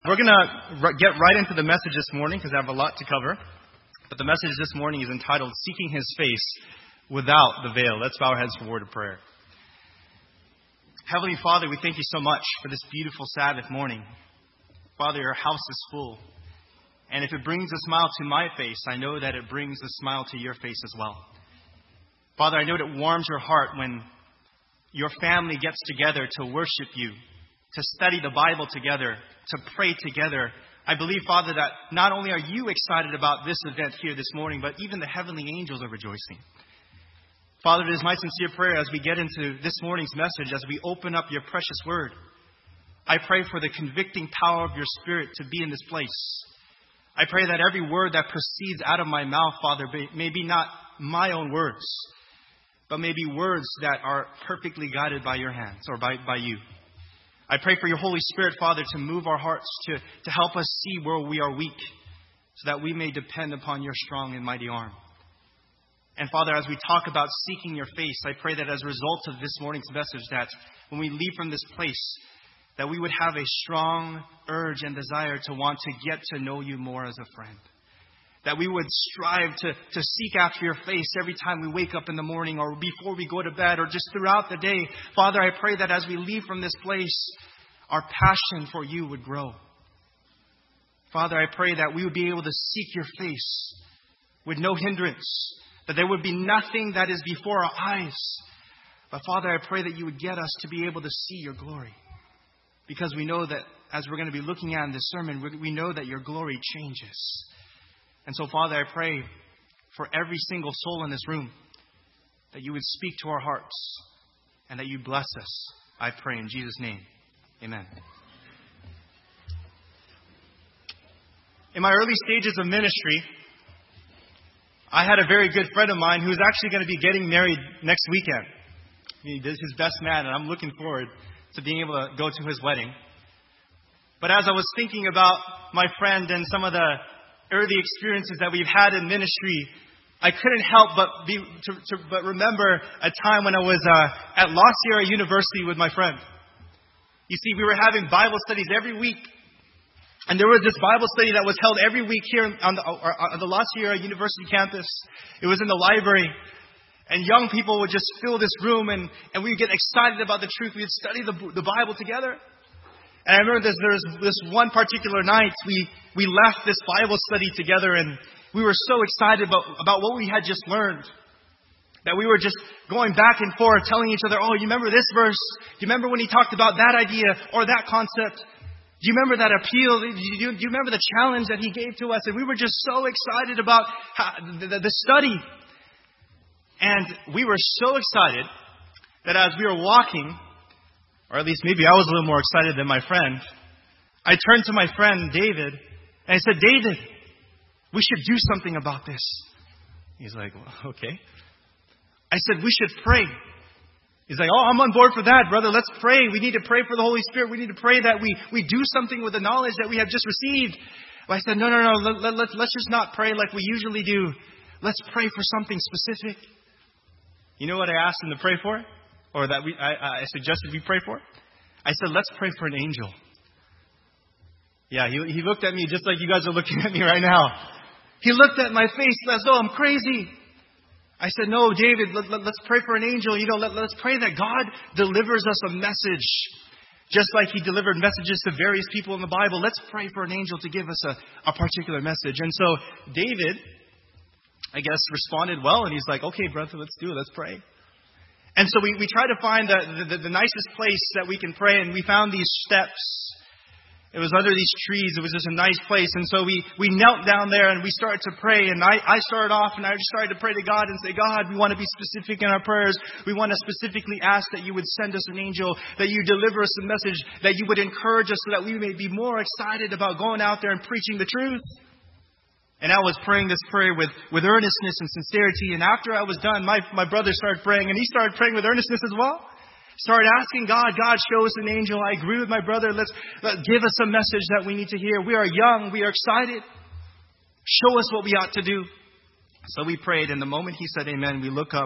We're going to get right into the message this morning because I have a lot to cover. But the message this morning is entitled, Seeking His Face Without the Veil. Let's bow our heads for a word of prayer. Heavenly Father, we thank you so much for this beautiful Sabbath morning. Father, your house is full. And if it brings a smile to my face, I know that it brings a smile to your face as well. Father, I know it warms your heart when your family gets together to worship you, to study the Bible together, to pray together. I believe, Father, that not only are you excited about this event here this morning, but even the heavenly angels are rejoicing. Father, it is my sincere prayer as we get into this morning's message, as we open up your precious word. I pray for the convicting power of your Spirit to be in this place. I pray that every word that proceeds out of my mouth, Father, may be not my own words, but may be words that are perfectly guided by your hands or by you. I pray for your Holy Spirit, Father, to move our hearts, to help us see where we are weak, so that we may depend upon your strong and mighty arm. And Father, as we talk about seeking your face, I pray that as a result of this morning's message, that when we leave from this place, that we would have a strong urge and desire to want to get to know you more as a friend. That we would strive to seek after your face every time we wake up in the morning or before we go to bed or just throughout the day. Father, I pray that as we leave from this place, our passion for you would grow. Father, I pray that we would be able to seek your face with no hindrance, that there would be nothing that is before our eyes. But Father, I pray that you would get us to be able to see your glory. Because we know that, as we're going to be looking at in this sermon, we know that your glory changes. And so, Father, I pray for every single soul in this room that you would speak to our hearts and that you bless us. I pray in Jesus' name. Amen. In my early stages of ministry, I had a very good friend of mine who's actually going to be getting married next weekend. He's his best man, and I'm looking forward to being able to go to his wedding. But as I was thinking about my friend and some of the early experiences that we've had in ministry, I couldn't help but remember a time when I was at La Sierra University with my friend. You see, we were having Bible studies every week. And there was this Bible study that was held every week here on the La Sierra University campus. It was in the library. And young people would just fill this room and we would get excited about the truth. We would study the Bible together. And I remember there was this one particular night we left this Bible study together and we were so excited about what we had just learned. That we were just going back and forth telling each other, oh, you remember this verse? Do you remember when he talked about that idea or that concept? Do you remember that appeal? Do you remember the challenge that he gave to us? And we were just so excited about the study. And we were so excited that as we were walking, or at least maybe I was a little more excited than my friend, I turned to my friend David and I said, David, we should do something about this. He's like, well, okay. I said, we should pray. He's like, oh, I'm on board for that, brother. Let's pray. We need to pray for the Holy Spirit. We need to pray that we do something with the knowledge that we have just received. But I said, no. Let's just not pray like we usually do. Let's pray for something specific. You know what I asked him to pray for? Or that I suggested we pray for? I said, let's pray for an angel. Yeah, he looked at me just like you guys are looking at me right now. He looked at my face as though I'm crazy. I said, no, David, let's pray for an angel. You know, let's pray that God delivers us a message. Just like he delivered messages to various people in the Bible. Let's pray for an angel to give us a particular message. And so David, I guess, responded well. And he's like, okay, brother, let's do it. Let's pray. And so we try to find the nicest place that we can pray. And we found these steps. It was under these trees. It was just a nice place. And so we knelt down there and we started to pray. And I started off and I just started to pray to God and say, God, we want to be specific in our prayers. We want to specifically ask that you would send us an angel, that you deliver us a message, that you would encourage us so that we may be more excited about going out there and preaching the truth. And I was praying this prayer with earnestness and sincerity. And after I was done, my brother started praying and he started praying with earnestness as well. Started asking God, show us an angel. I agree with my brother. Let's give us a message that we need to hear. We are young. We are excited. Show us what we ought to do. So we prayed. And the moment he said amen, we look up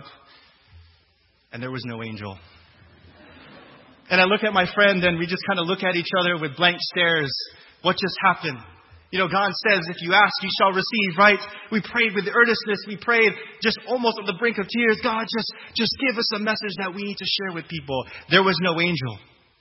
and there was no angel. And I look at my friend and we just kind of look at each other with blank stares. what just happened. God says, if you ask, you shall receive, right? We prayed with earnestness. We prayed just almost on the brink of tears. God, just give us a message that we need to share with people. There was no angel.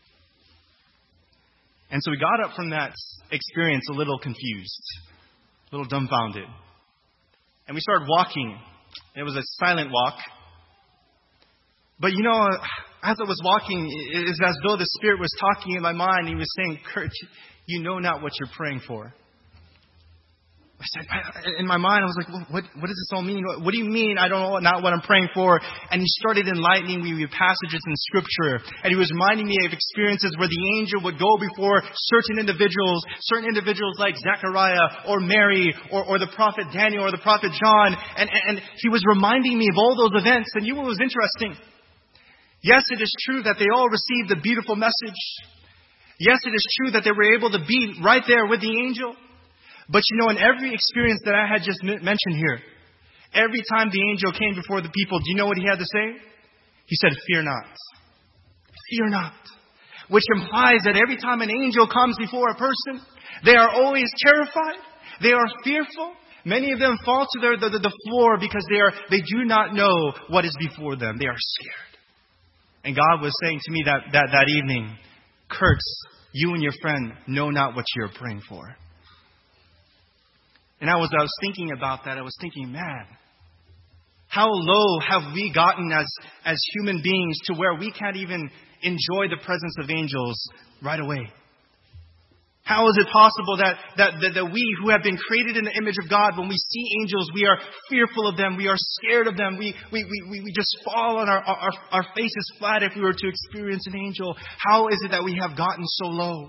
And so we got up from that experience a little confused, a little dumbfounded. And we started walking. It was a silent walk. But as I was walking, it was as though the Spirit was talking in my mind. He was saying, Kurt, you know not what you're praying for. I said, in my mind, I was like, well, what does this all mean? What do you mean I don't know not what I'm praying for? And he started enlightening me with passages in Scripture. And he was reminding me of experiences where the angel would go before certain individuals like Zechariah or Mary or the prophet Daniel or the prophet John. And he was reminding me of all those events. And what was interesting? Yes, it is true that they all received a beautiful message. Yes, it is true that they were able to be right there with the angel. But in every experience that I had just mentioned here, every time the angel came before the people, do you know what he had to say? He said, fear not. Fear not. Which implies that every time an angel comes before a person, they are always terrified. They are fearful. Many of them fall to the floor because they do not know what is before them. They are scared. And God was saying to me that evening, Kurt, you and your friend know not what you're praying for. And I was thinking about that. I was thinking, man, how low have we gotten as human beings to where we can't even enjoy the presence of angels right away? How is it possible that we who have been created in the image of God, when we see angels, we are fearful of them, we are scared of them, we just fall on our faces flat if we were to experience an angel? How is it that we have gotten so low?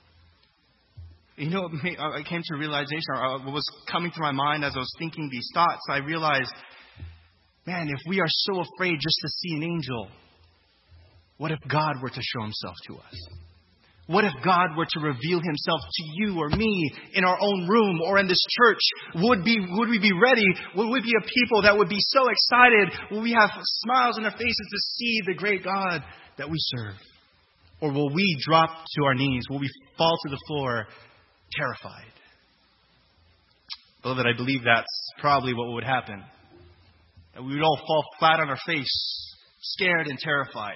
I came to a realization, or what was coming to my mind as I was thinking these thoughts, I realized, man, if we are so afraid just to see an angel, what if God were to show himself to us? What if God were to reveal himself to you or me in our own room or in this church? Would we be ready? Would we be a people that would be so excited? Will we have smiles on our faces to see the great God that we serve? Or will we drop to our knees? Will we fall to the floor terrified? Beloved, I believe that's probably what would happen. That we would all fall flat on our face, scared and terrified.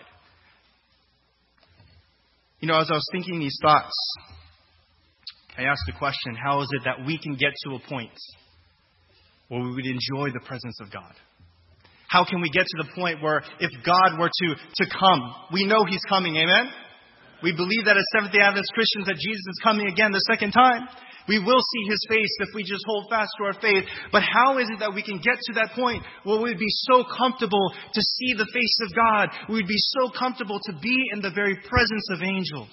As I was thinking these thoughts, I asked the question, how is it that we can get to a point where we would enjoy the presence of God? How can we get to the point where if God were to come, we know he's coming, amen? We believe that as Seventh-day Adventist Christians that Jesus is coming again the second time. We will see his face if we just hold fast to our faith. But how is it that we can get to that point where we would be so comfortable to see the face of God? We would be so comfortable to be in the very presence of angels.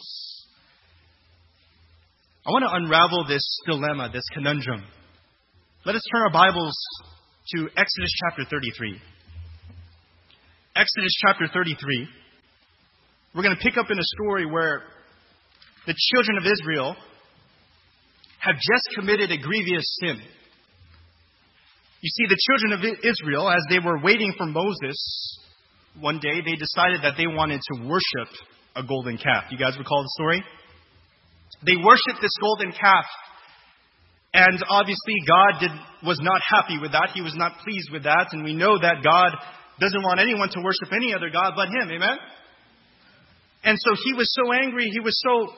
I want to unravel this dilemma, this conundrum. Let us turn our Bibles to Exodus chapter 33. Exodus chapter 33. We're going to pick up in a story where the children of Israel have just committed a grievous sin. You see, the children of Israel, as they were waiting for Moses, one day they decided that they wanted to worship a golden calf. You guys recall the story? They worshipped this golden calf. And obviously God was not happy with that. He was not pleased with that. And we know that God doesn't want anyone to worship any other God but him. Amen? And so he was so angry. He was so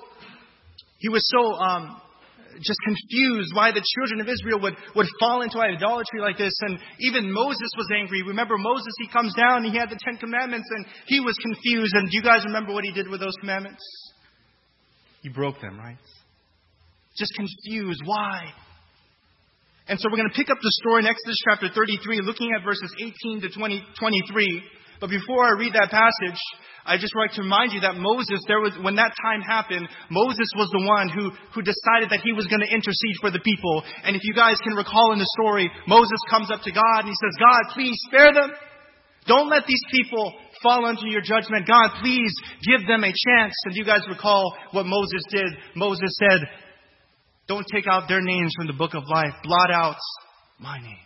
just confused why the children of Israel would fall into idolatry like this. And even Moses was angry. Remember Moses, he comes down, he had the 10 Commandments, and he was confused. And do you guys remember what he did with those commandments? He broke them, right? Just confused. Why? And so we're going to pick up the story in Exodus chapter 33, looking at verses 18 to 23. But before I read that passage, I just would like to remind you that Moses, when that time happened, Moses was the one who decided that he was going to intercede for the people. And if you guys can recall in the story, Moses comes up to God and he says, God, please spare them. Don't let these people fall under your judgment. God, please give them a chance. And you guys recall what Moses did. Moses said, don't take out their names from the book of life. Blot out my name.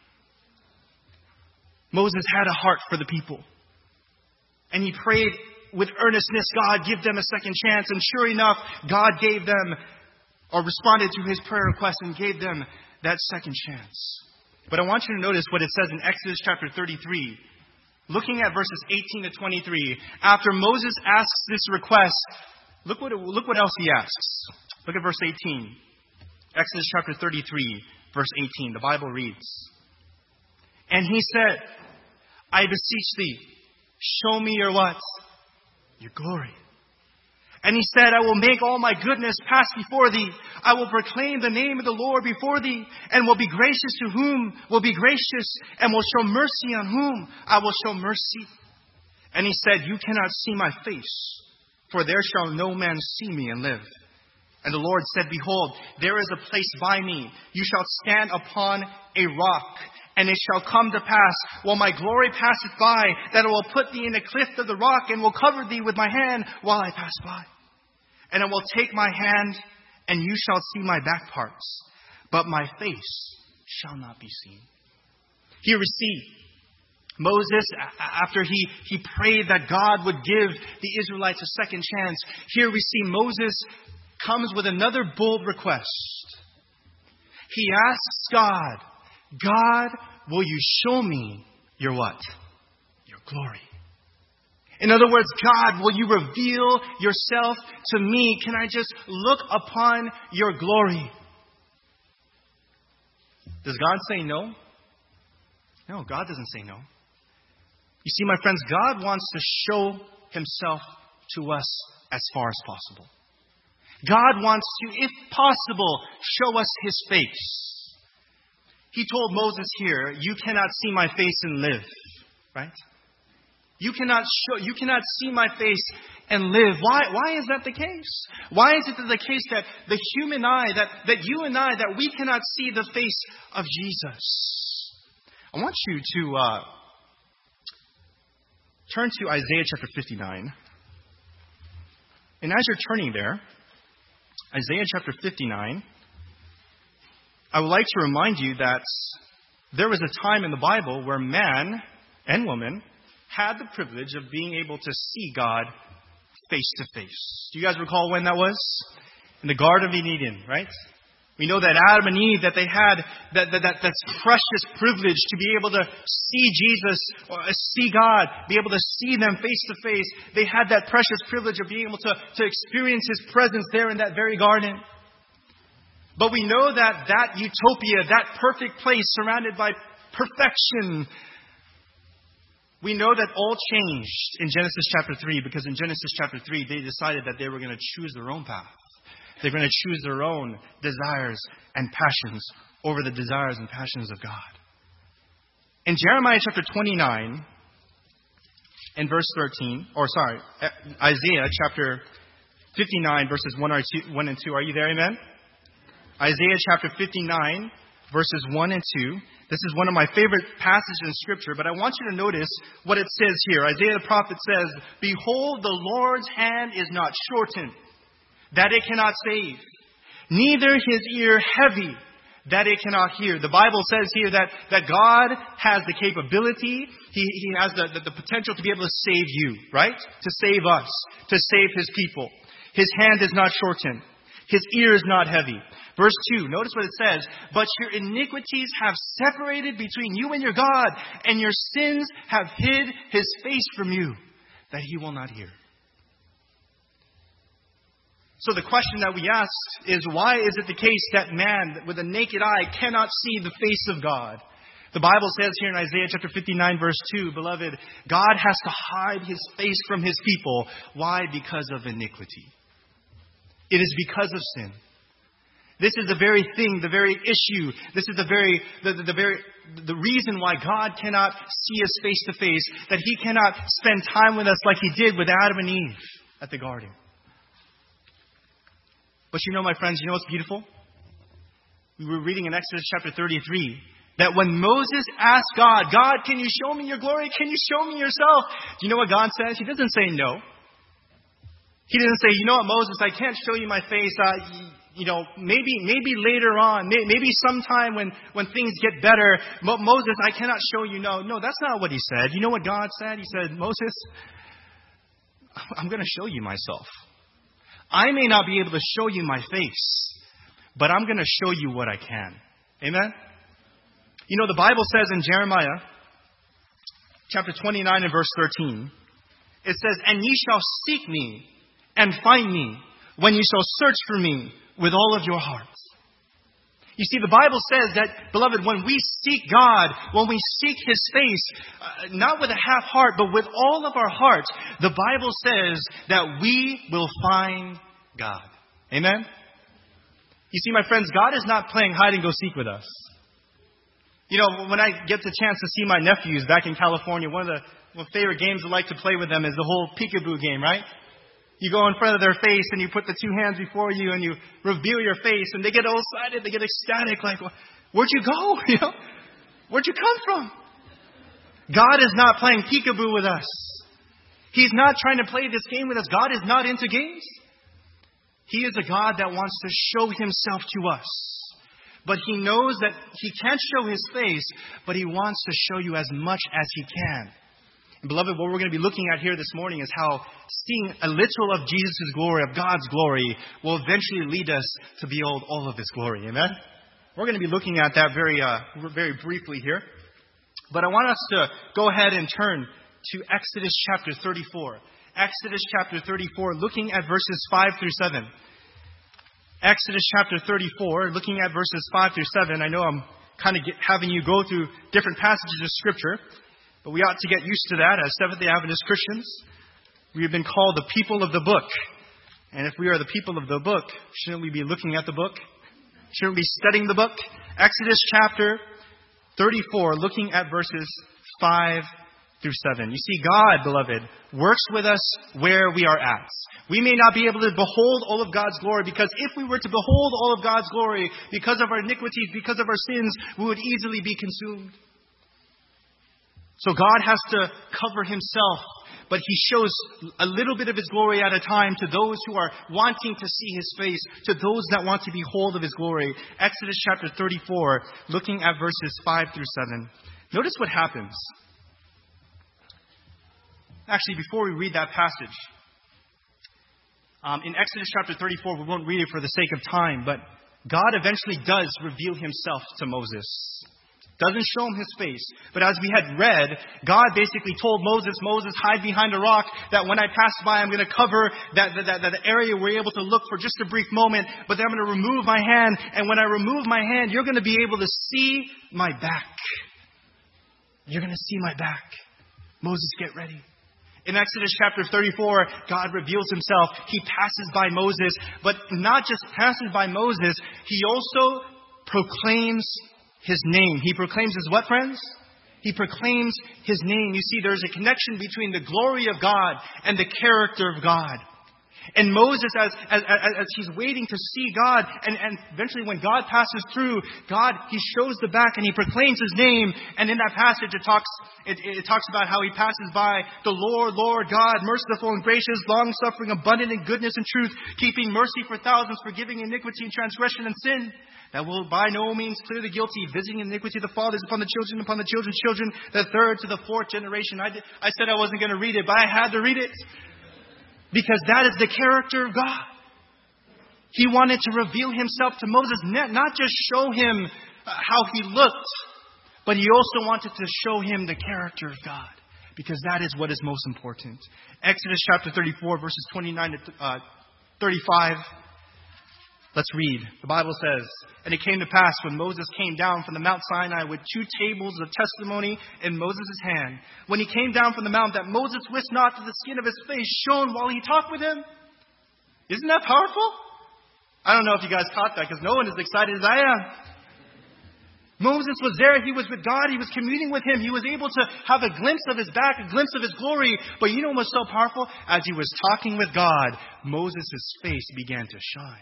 Moses had a heart for the people. And he prayed with earnestness, God, give them a second chance. And sure enough, God gave them or responded to his prayer request and gave them that second chance. But I want you to notice what it says in Exodus chapter 33. Looking at verses 18 to 23, after Moses asks this request, look what else he asks. Look at verse 18. Exodus chapter 33, verse 18. The Bible reads, "And he said, I beseech thee, show me your what? Your glory. And he said, I will make all my goodness pass before thee. I will proclaim the name of the Lord before thee, and will be gracious to whom will be gracious, and will show mercy on whom I will show mercy. And he said, you cannot see my face, for there shall no man see me and live. And the Lord said, behold, there is a place by me. You shall stand upon a rock. And it shall come to pass, while my glory passeth by, that I will put thee in a cleft of the rock, and will cover thee with my hand while I pass by. And I will take my hand, and you shall see my back parts, but my face shall not be seen." Here we see Moses, after he prayed that God would give the Israelites a second chance. Here we see Moses comes with another bold request. He asks God, God, will you show me your what? Your glory. In other words, God, will you reveal yourself to me? Can I just look upon your glory? Does God say no? No, God doesn't say no. You see, my friends, God wants to show himself to us as far as possible. God wants to, if possible, show us his face. He told Moses here, you cannot see my face and live. Right? You cannot see my face and live. Why is that the case? Why is it the case that the human eye, that you and I, that we cannot see the face of Jesus? I want you to turn to Isaiah chapter 59. And as you're turning there, Isaiah chapter 59, I would like to remind you that there was a time in the Bible where man and woman had the privilege of being able to see God face to face. Do you guys recall when that was? In the Garden of Eden, right? We know that Adam and Eve, that they had that precious privilege to be able to see Jesus, or see God, be able to see them face to face. They had that precious privilege of being able to experience his presence there in that very garden. But we know that utopia, that perfect place surrounded by perfection, we know that all changed in Genesis chapter 3, because in Genesis chapter 3, they decided that they were going to choose their own path. They're going to choose their own desires and passions over the desires and passions of God. In Jeremiah chapter 29 and verse 13, Isaiah chapter 59 verses 1 and 2. Are you there, amen? Isaiah chapter 59 verses 1 and 2. This is one of my favorite passages in Scripture, but I want you to notice what it says here. Isaiah the prophet says, behold, the Lord's hand is not shortened, that it cannot save, neither his ear heavy, that it cannot hear. The Bible says here that God has the capability, he has the potential to be able to save you, right? To save us, to save his people. His hand is not shortened. His ear is not heavy. Verse 2, notice what it says. But your iniquities have separated between you and your God, and your sins have hid his face from you, that he will not hear. So the question that we ask is, why is it the case that man with a naked eye cannot see the face of God? The Bible says here in Isaiah chapter 59 verse 2, beloved, God has to hide his face from his people. Why? Because of iniquity. It is because of sin. This is the very thing, the very issue. This is the reason why God cannot see us face to face, that he cannot spend time with us like he did with Adam and Eve at the garden. But you know, my friends, you know what's beautiful? We were reading in Exodus chapter 33 that when Moses asked God, God, can you show me your glory? Can you show me yourself? Do you know what God says? He doesn't say no. He didn't say, you know what, Moses, I can't show you my face. Maybe later on, maybe sometime when things get better. Moses, I cannot show you. No, that's not what he said. You know what God said? He said, Moses, I'm going to show you myself. I may not be able to show you my face, but I'm going to show you what I can. Amen? You know, the Bible says in Jeremiah, chapter 29 and verse 13, it says, "And ye shall seek me and find me when ye shall search for me with all of your hearts." You see, the Bible says that, beloved, when we seek God, when we seek His face, not with a half heart, but with all of our heart, the Bible says that we will find God. Amen? You see, my friends, God is not playing hide and go seek with us. You know, when I get the chance to see my nephews back in California, one of the favorite games I like to play with them is the whole peekaboo game, right? You go in front of their face and you put the two hands before you and you reveal your face and they get all excited, they get ecstatic, like, where'd you go? You know, where'd you come from? God is not playing peekaboo with us. He's not trying to play this game with us. God is not into games. He is a God that wants to show Himself to us. But He knows that He can't show His face, but He wants to show you as much as He can. And beloved, what we're going to be looking at here this morning is how seeing a little of Jesus' glory, of God's glory, will eventually lead us to behold all of His glory. Amen? We're going to be looking at that very briefly here. But I want us to go ahead and turn to Exodus chapter 34. Exodus chapter 34, looking at verses 5 through 7. Exodus chapter 34, looking at verses 5 through 7. I know I'm kind of having you go through different passages of Scripture, but we ought to get used to that as Seventh-day Adventist Christians. We have been called the people of the book. And if we are the people of the book, shouldn't we be looking at the book? Shouldn't we be studying the book? Exodus chapter 34, looking at verses 5 through 7. You see, God, beloved, works with us where we are at. We may not be able to behold all of God's glory, because if we were to behold all of God's glory, because of our iniquities, because of our sins, we would easily be consumed. So God has to cover Himself, but He shows a little bit of His glory at a time to those who are wanting to see His face, to those that want to behold of His glory. Exodus chapter 34, looking at verses 5 through 7. Notice what happens. Actually, before we read that passage, in Exodus chapter 34, we won't read it for the sake of time, but God eventually does reveal Himself to Moses. Doesn't show him His face. But as we had read, God basically told Moses, hide behind a rock, that when I pass by, I'm going to cover that area we're able to look for just a brief moment, but then I'm going to remove my hand, and when I remove my hand, you're going to be able to see my back. You're going to see my back. Moses, get ready. In Exodus chapter 34, God reveals Himself. He passes by Moses, but not just passes by Moses, He also proclaims His name. He proclaims His what, friends? He proclaims His name. You see, there's a connection between the glory of God and the character of God. And Moses, as he's waiting to see God, and eventually when God passes through, He shows the back and He proclaims His name. And in that passage, it talks about how He passes by the Lord God, merciful and gracious, long-suffering, abundant in goodness and truth, keeping mercy for thousands, forgiving iniquity and transgression and sin, that will by no means clear the guilty, visiting iniquity of the fathers upon the children's children, the third to the fourth generation. I said I wasn't going to read it, but I had to read it. Because that is the character of God. He wanted to reveal Himself to Moses, not just show him how he looked, but He also wanted to show him the character of God. Because that is what is most important. Exodus chapter 34, verses 29 to 35. Let's read. The Bible says, "And it came to pass when Moses came down from the Mount Sinai with 2 tables of testimony in Moses' hand, when he came down from the mount, that Moses wist not that the skin of his face shone while he talked with Him." Isn't that powerful? I don't know if you guys caught that, because no one is excited as I am. Moses was there. He was with God. He was communing with Him. He was able to have a glimpse of His back, a glimpse of His glory. But you know what was so powerful? As he was talking with God, Moses' face began to shine.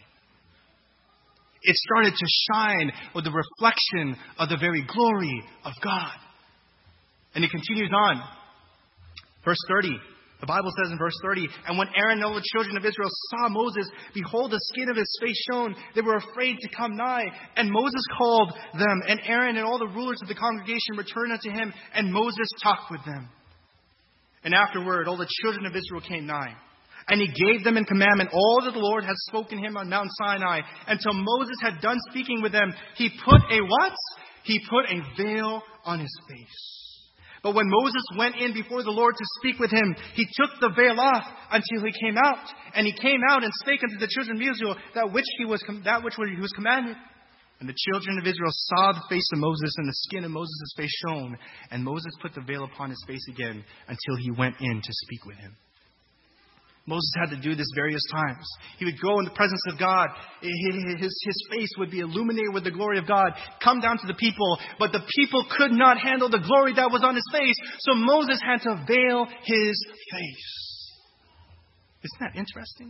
It started to shine with the reflection of the very glory of God. And it continues on. Verse 30. The Bible says in verse 30, "And when Aaron and all the children of Israel saw Moses, behold, the skin of his face shone. They were afraid to come nigh. And Moses called them, and Aaron and all the rulers of the congregation returned unto him, and Moses talked with them. And afterward, all the children of Israel came nigh. And he gave them in commandment all that the Lord had spoken to him on Mount Sinai. Until Moses had done speaking with them, he put a what? He put a veil on his face. But when Moses went in before the Lord to speak with him, he took the veil off until he came out. And he came out and spake unto the children of Israel that which he was commanded. And the children of Israel saw the face of Moses, and the skin of Moses' face shone. And Moses put the veil upon his face again until he went in to speak with him. Moses had to do this various times. He would go in the presence of God. His face would be illuminated with the glory of God, come down to the people. But the people could not handle the glory that was on his face. So Moses had to veil his face. Isn't that interesting?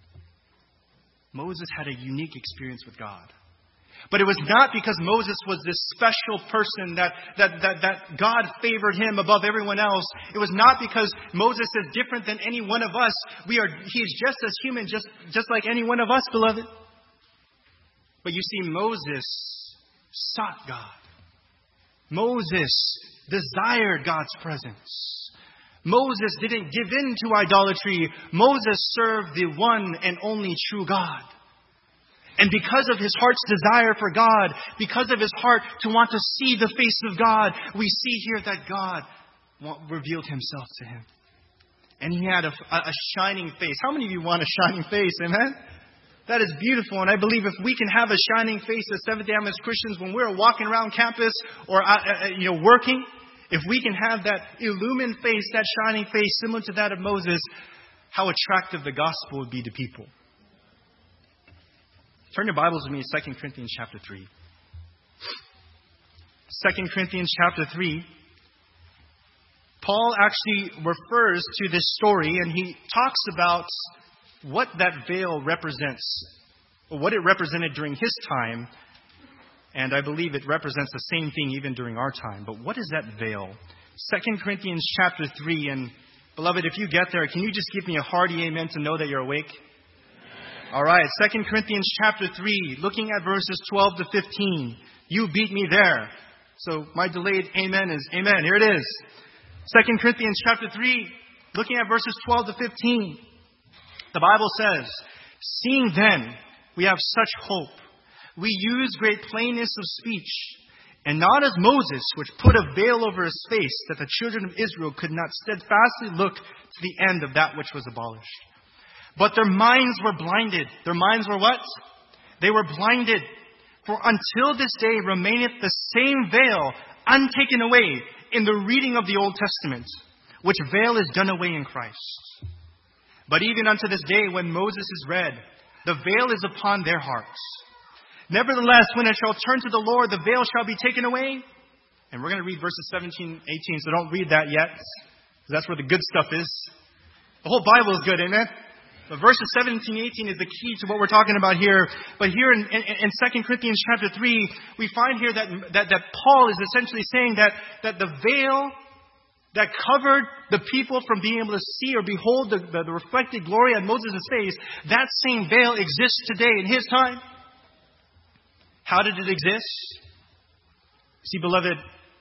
Moses had a unique experience with God. But it was not because Moses was this special person that God favored him above everyone else. It was not because Moses is different than any one of us. He is just as human, just like any one of us, beloved. But you see, Moses sought God. Moses desired God's presence. Moses didn't give in to idolatry. Moses served the one and only true God. And because of his heart's desire for God, because of his heart to want to see the face of God, we see here that God revealed himself to him. And he had a shining face. How many of you want a shining face? Amen? That is beautiful. And I believe if we can have a shining face as Seventh-day Adventist Christians when we're walking around campus or working, if we can have that illumined face, that shining face similar to that of Moses, how attractive the gospel would be to people. Turn your Bibles with me to 2 Corinthians chapter 3. 2 Corinthians chapter 3. Paul actually refers to this story and he talks about what that veil represents, or what it represented during his time. And I believe it represents the same thing even during our time. But what is that veil? 2 Corinthians chapter 3. And beloved, if you get there, can you just give me a hearty amen to know that you're awake? All right, 2 Corinthians chapter 3, looking at verses 12 to 15. You beat me there. So my delayed amen is amen. Here it is. 2 Corinthians chapter 3, looking at verses 12 to 15. The Bible says, seeing then we have such hope, we use great plainness of speech, and not as Moses, which put a veil over his face, that the children of Israel could not steadfastly look to the end of that which was abolished. But their minds were blinded. Their minds were what? They were blinded. For until this day remaineth the same veil untaken away in the reading of the Old Testament, which veil is done away in Christ. But even unto this day when Moses is read, the veil is upon their hearts. Nevertheless, when it shall turn to the Lord, the veil shall be taken away. And we're going to read verses 17, 18, so don't read that yet, because that's where the good stuff is. The whole Bible is good, amen? But verses 17, 18 is the key to what we're talking about here. But here in 2 Corinthians chapter 3, we find here that Paul is essentially saying that the veil that covered the people from being able to see or behold the reflected glory on Moses' face, that same veil exists today in his time. How did it exist? See, beloved,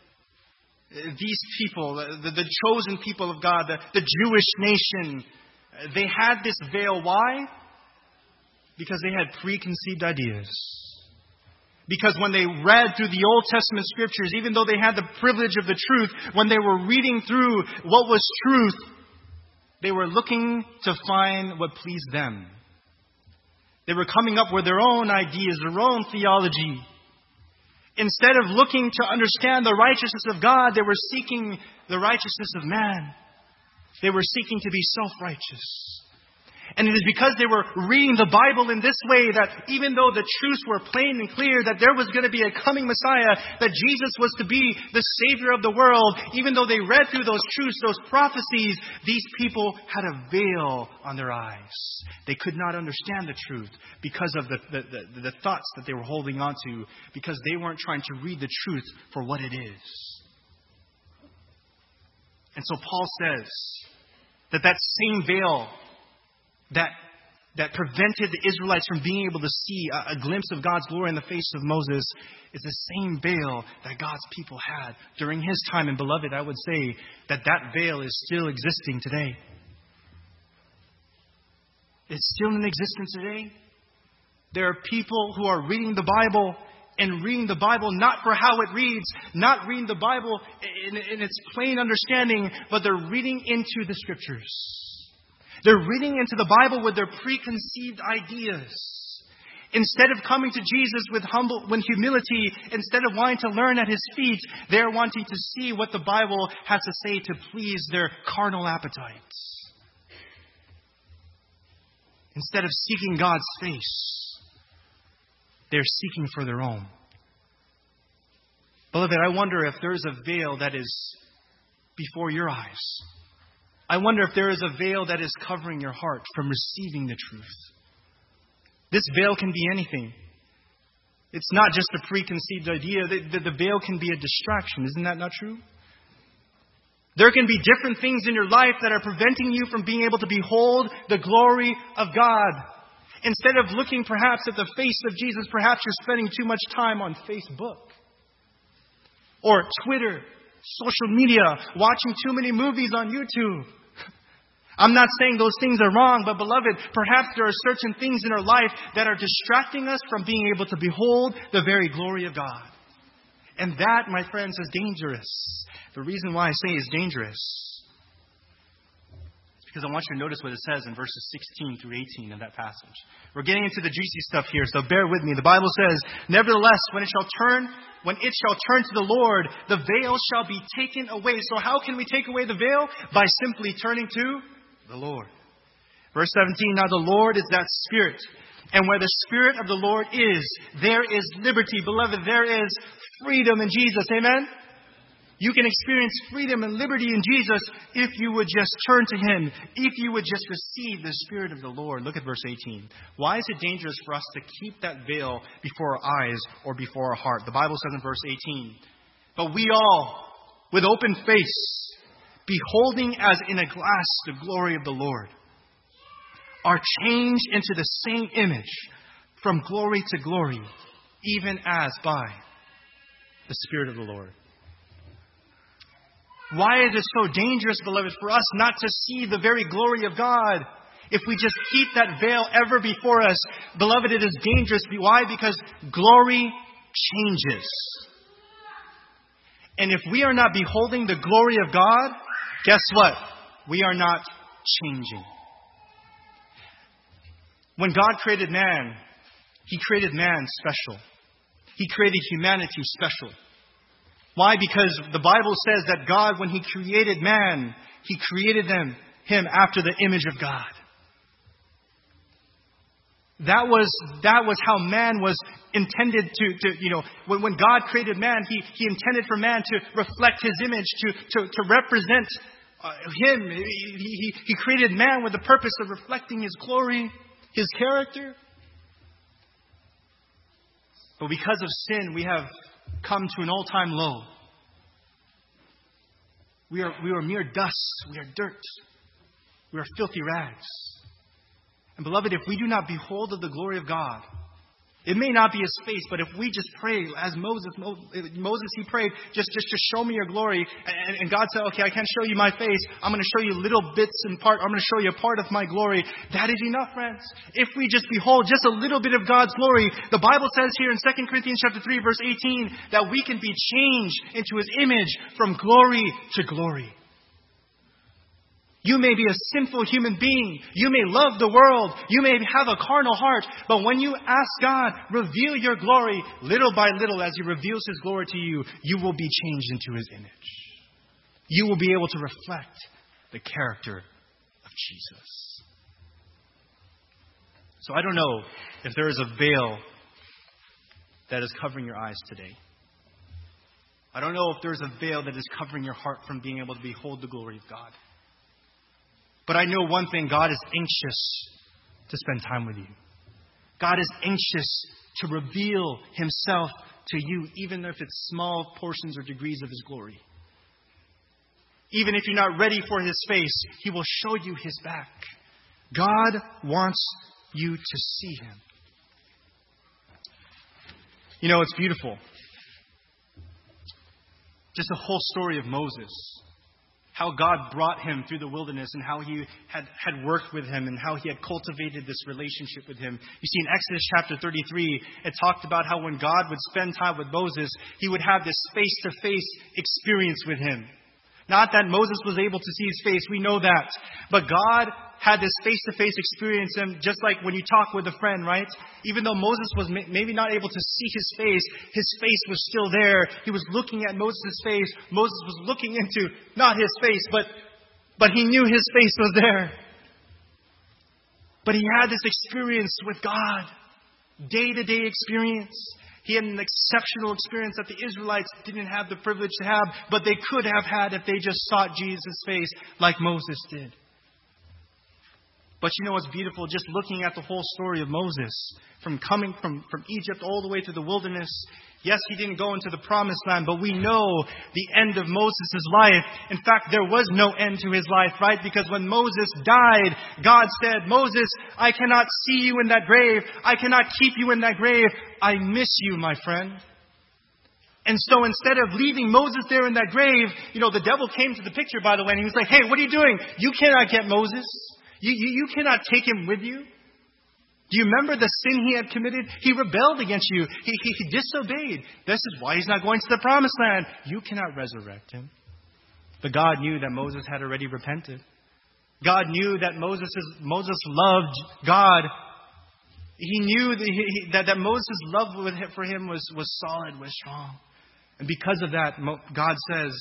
these people, the chosen people of God, the Jewish nation, they had this veil. Why? Because they had preconceived ideas. Because when they read through the Old Testament scriptures, even though they had the privilege of the truth, when they were reading through what was truth, they were looking to find what pleased them. They were coming up with their own ideas, their own theology. Instead of looking to understand the righteousness of God, they were seeking the righteousness of man. They were seeking to be self-righteous. And it is because they were reading the Bible in this way that even though the truths were plain and clear, that there was going to be a coming Messiah, that Jesus was to be the Savior of the world, even though they read through those truths, those prophecies, these people had a veil on their eyes. They could not understand the truth because of the thoughts that they were holding on to, because they weren't trying to read the truth for what it is. And so Paul says that same veil that prevented the Israelites from being able to see a glimpse of God's glory in the face of Moses is the same veil that God's people had during his time. And beloved, I would say that veil is still existing today. It's still in existence today. There are people who are reading the Bible and reading the Bible not for how it reads, not reading the Bible in its plain understanding, but they're reading into the Scriptures. They're reading into the Bible with their preconceived ideas. Instead of coming to Jesus with humility, instead of wanting to learn at His feet, they're wanting to see what the Bible has to say to please their carnal appetites. Instead of seeking God's face, they're seeking for their own. Beloved, I wonder if there is a veil that is before your eyes. I wonder if there is a veil that is covering your heart from receiving the truth. This veil can be anything. It's not just a preconceived idea. The veil can be a distraction. Isn't that not true? There can be different things in your life that are preventing you from being able to behold the glory of God. Instead of looking perhaps at the face of Jesus, perhaps you're spending too much time on Facebook or Twitter, social media, watching too many movies on YouTube. I'm not saying those things are wrong, but beloved, perhaps there are certain things in our life that are distracting us from being able to behold the very glory of God. And that, my friends, is dangerous. The reason why I say it's dangerous is because I want you to notice what it says in verses 16 through 18 of that passage. We're getting into the juicy stuff here, so bear with me. The Bible says, "Nevertheless, when it shall turn to the Lord, the veil shall be taken away." So how can we take away the veil? By simply turning to the Lord. Verse 17, "Now the Lord is that Spirit, and where the Spirit of the Lord is, there is liberty." Beloved, there is freedom in Jesus. Amen? You can experience freedom and liberty in Jesus if you would just turn to Him, if you would just receive the Spirit of the Lord. Look at verse 18. Why is it dangerous for us to keep that veil before our eyes or before our heart? The Bible says in verse 18, "But we all, with open face, beholding as in a glass the glory of the Lord, are changed into the same image from glory to glory, even as by the Spirit of the Lord." Why is it so dangerous, beloved, for us not to see the very glory of God? If we just keep that veil ever before us, beloved, it is dangerous. Why? Because glory changes. And if we are not beholding the glory of God, guess what? We are not changing. When God created man, He created man special. He created humanity special. Why? Because the Bible says that God, when He created man, He created him after the image of God. That was how man was intended to when God created man, He intended for man to reflect His image, to represent Him. He created man with the purpose of reflecting His glory, His character. But because of sin, we have come to an all-time low. We are mere dust. We are dirt. We are filthy rags. And beloved, if we do not behold of the glory of God, it may not be His face, but if we just pray as Moses, he prayed, just show me your glory. And God said, okay, I can't show you my face. I'm going to show you little bits and part. I'm going to show you a part of my glory. That is enough, friends. If we just behold just a little bit of God's glory, the Bible says here in 2 Corinthians chapter 3, verse 18, that we can be changed into His image from glory to glory. You may be a sinful human being. You may love the world. You may have a carnal heart. But when you ask God, reveal your glory, little by little, as He reveals His glory to you, you will be changed into His image. You will be able to reflect the character of Jesus. So I don't know if there is a veil that is covering your eyes today. I don't know if there is a veil that is covering your heart from being able to behold the glory of God. But I know one thing, God is anxious to spend time with you. God is anxious to reveal Himself to you, even if it's small portions or degrees of His glory. Even if you're not ready for His face, He will show you His back. God wants you to see Him. You know, it's beautiful. Just a whole story of Moses. how God brought him through the wilderness and how he had worked with him and how he had cultivated this relationship with him. You see, in Exodus chapter 33, it talked about how when God would spend time with Moses, he would have this face-to-face experience with him. Not that Moses was able to see his face, we know that. But God had this face-to-face experience, and just like when you talk with a friend, right? Even though Moses was maybe not able to see his face was still there. He was looking at Moses' face. Moses was looking into, not his face, but he knew his face was there. But he had this experience with God. Day-to-day experience. He had an exceptional experience that the Israelites didn't have the privilege to have, but they could have had if they just sought Jesus' face like Moses did. But you know what's beautiful? Just looking at the whole story of Moses, from coming from Egypt all the way to the wilderness. Yes, he didn't go into the promised land, but we know the end of Moses' life. In fact, there was no end to his life, right? Because when Moses died, God said, Moses, I cannot see you in that grave. I cannot keep you in that grave. I miss you, my friend. And so instead of leaving Moses there in that grave, the devil came to the picture, by the way, and he was like, hey, what are you doing? You cannot get Moses. You cannot take him with you. Do you remember the sin he had committed? He rebelled against you. He disobeyed. This is why he's not going to the promised land. You cannot resurrect him. But God knew that Moses had already repented. God knew that Moses loved God. He knew that Moses' love for him was solid, was strong. And because of that, God says,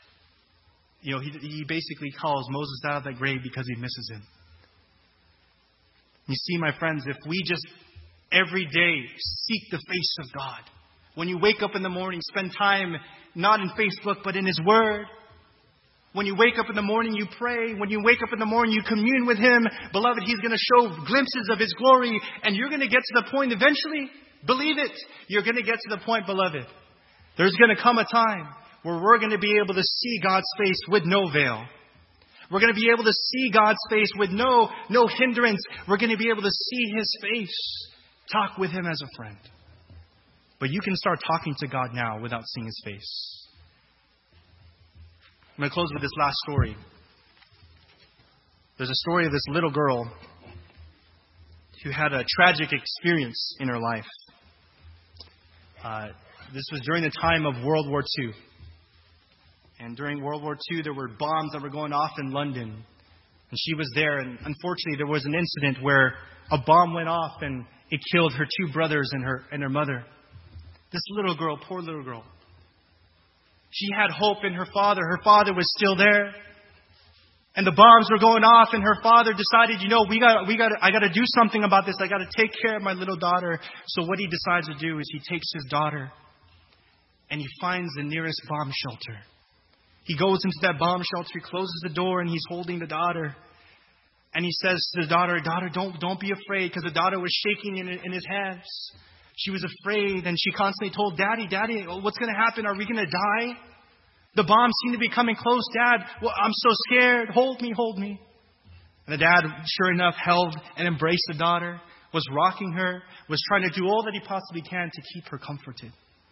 he basically calls Moses out of that grave because he misses him. You see, my friends, if we just every day seek the face of God. When you wake up in the morning, spend time not in Facebook, but in His Word. When you wake up in the morning, you pray. When you wake up in the morning, you commune with Him. Beloved, He's going to show glimpses of His glory. And you're going to get to the point eventually. Believe it. You're going to get to the point, beloved. There's going to come a time where we're going to be able to see God's face with no veil. We're going to be able to see God's face with no hindrance. We're going to be able to see His face. Talk with Him as a friend. But you can start talking to God now without seeing His face. I'm going to close with this last story. There's a story of this little girl who had a tragic experience in her life. This was during the time of World War II. And during World War II, there were bombs that were going off in London. And she was there. And unfortunately, there was an incident where a bomb went off and it killed her two brothers and her mother. This little girl, poor little girl. She had hope in her father. Her father was still there. And the bombs were going off, and her father decided, I got to do something about this. I got to take care of my little daughter. So what he decides to do is he takes his daughter and he finds the nearest bomb shelter. He goes into that bomb shelter, he closes the door, and he's holding the daughter. And he says to the daughter, don't be afraid, because the daughter was shaking in his hands. She was afraid, and she constantly told, Daddy, what's going to happen? Are we going to die? The bombs seem to be coming close. Dad, I'm so scared. Hold me. And the dad, sure enough, held and embraced the daughter, was rocking her, was trying to do all that he possibly can to keep her comforted.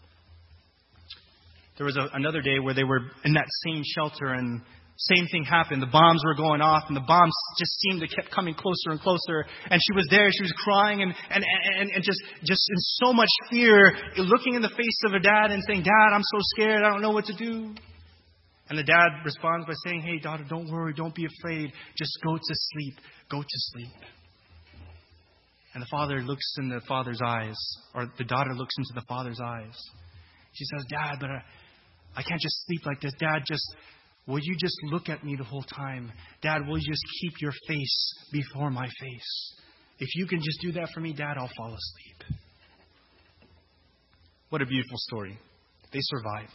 There was another day where they were in that same shelter, and same thing happened. The bombs were going off, and the bombs just seemed to keep coming closer and closer. And she was there. She was crying and just in so much fear, looking in the face of her dad and saying, Dad, I'm so scared. I don't know what to do. And the dad responds by saying, Hey, daughter, don't worry. Don't be afraid. Just go to sleep. Go to sleep. And the father looks in the father's eyes, or the daughter looks into the father's eyes. She says, Dad, but I can't just sleep like this. Dad, will you just look at me the whole time? Dad, will you just keep your face before my face? If you can just do that for me, Dad, I'll fall asleep. What a beautiful story. They survived.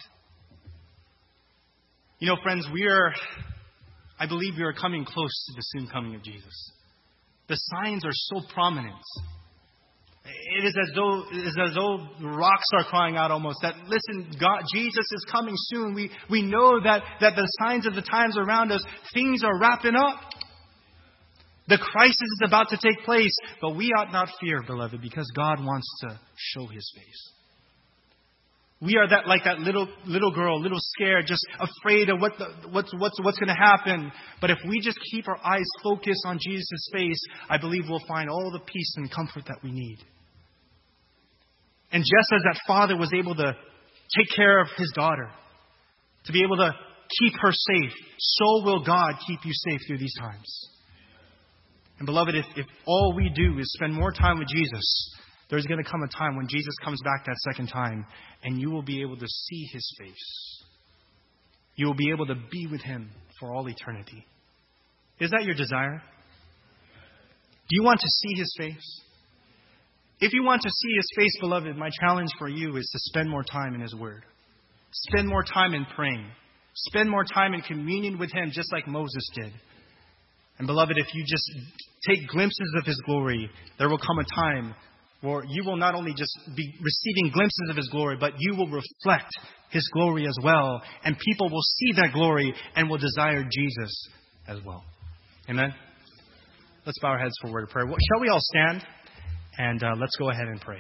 Friends, I believe we are coming close to the soon coming of Jesus. The signs are so prominent. It is as though rocks are crying out almost that, listen, God, Jesus is coming soon. We know that the signs of the times around us, things are wrapping up. The crisis is about to take place, but we ought not fear, beloved, because God wants to show His face. We are like that little girl, a little scared, just afraid of what's going to happen. But if we just keep our eyes focused on Jesus' face, I believe we'll find all the peace and comfort that we need. And just as that father was able to take care of his daughter, to be able to keep her safe, so will God keep you safe through these times. And beloved, if all we do is spend more time with Jesus, there's going to come a time when Jesus comes back that second time, and you will be able to see His face. You will be able to be with Him for all eternity. Is that your desire? Do you want to see His face? If you want to see His face, beloved, my challenge for you is to spend more time in His Word. Spend more time in praying. Spend more time in communion with Him, just like Moses did. And beloved, if you just take glimpses of His glory, there will come a time where you will not only just be receiving glimpses of His glory, but you will reflect His glory as well. And people will see that glory and will desire Jesus as well. Amen? Let's bow our heads for a word of prayer. Shall we all stand? And let's go ahead and pray.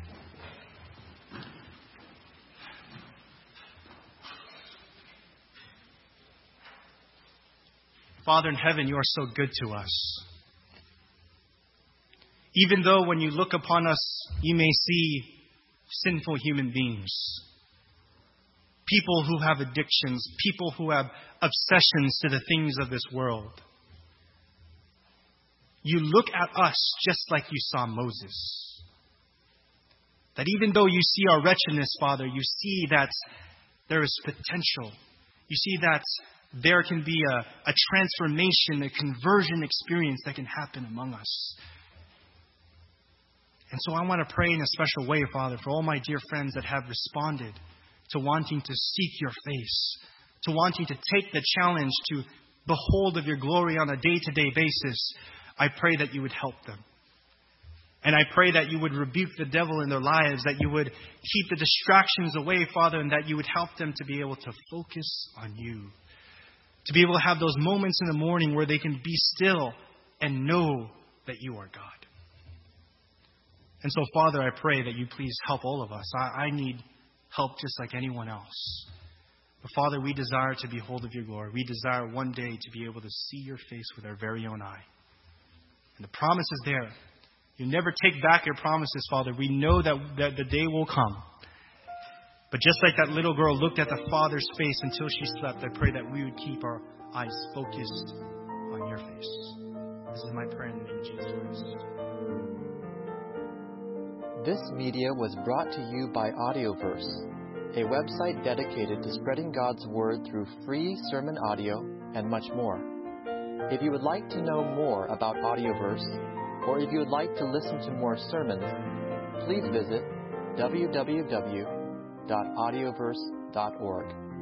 Father in heaven, you are so good to us. Even though when you look upon us, you may see sinful human beings. People who have addictions, people who have obsessions to the things of this world. You look at us just like you saw Moses. That even though you see our wretchedness, Father, you see that there is potential. You see that there can be a transformation, a conversion experience that can happen among us. And so I want to pray in a special way, Father, for all my dear friends that have responded to wanting to seek your face, to wanting to take the challenge to behold of your glory on a day-to-day basis. I pray that you would help them. And I pray that you would rebuke the devil in their lives, that you would keep the distractions away, Father, and that you would help them to be able to focus on you. To be able to have those moments in the morning where they can be still and know that you are God. And so, Father, I pray that you please help all of us. I need help just like anyone else. But, Father, we desire to behold of your glory. We desire one day to be able to see your face with our very own eye. And the promise is there. You never take back your promises, Father. We know that the day will come. But just like that little girl looked at the Father's face until she slept, I pray that we would keep our eyes focused on your face. This is my prayer in the name of Jesus Christ. This media was brought to you by Audioverse, a website dedicated to spreading God's Word through free sermon audio and much more. If you would like to know more about Audioverse, or if you would like to listen to more sermons, please visit www.audioverse.org.